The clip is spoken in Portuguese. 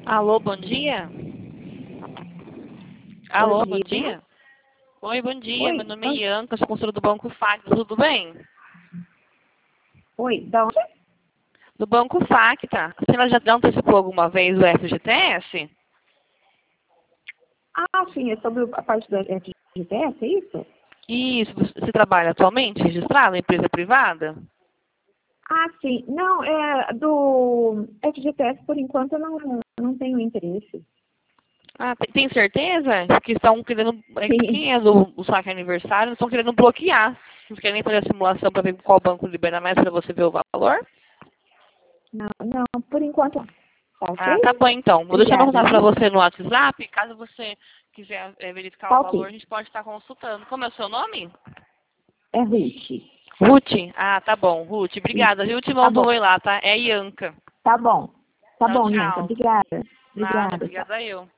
Alô, bom dia? Bom Alô, bom dia. dia? Oi, bom dia. Oi, Meu nome é Ianca, sou consultora do Banco FAC. Tudo bem? oi, da onde? Do Banco FAC, tá? A senhora já antecipou alguma vez o FGTS? Ah, sim, é sobre a parte da FGTS, é isso? Isso, você trabalha atualmente registrado em empresa privada? Ah, sim. Não, do FGTS, por enquanto, eu não tenho interesse. Ah, tem certeza? Que estão querendo. Sim. Quem é do saque aniversário, estão querendo bloquear. Não querem fazer a simulação para ver qual banco libera mais para você ver o valor? Não, não, por enquanto, tá ok? Ah, tá bom então. Vou deixar meu Obrigada, contato para viu? você no WhatsApp. Caso você quiser verificar o Tá valor, a ok. gente pode estar consultando. Como é o seu nome? É Ruth. Ruth? Ah, tá bom. Ruth, obrigada. Isso. Viu? Te Tá mando bom, um oi lá, tá? É Ianca. tá bom. Tá Tchau, bom, Ianca. tchau. Obrigada. Nada, Obrigada, tchau. obrigada eu.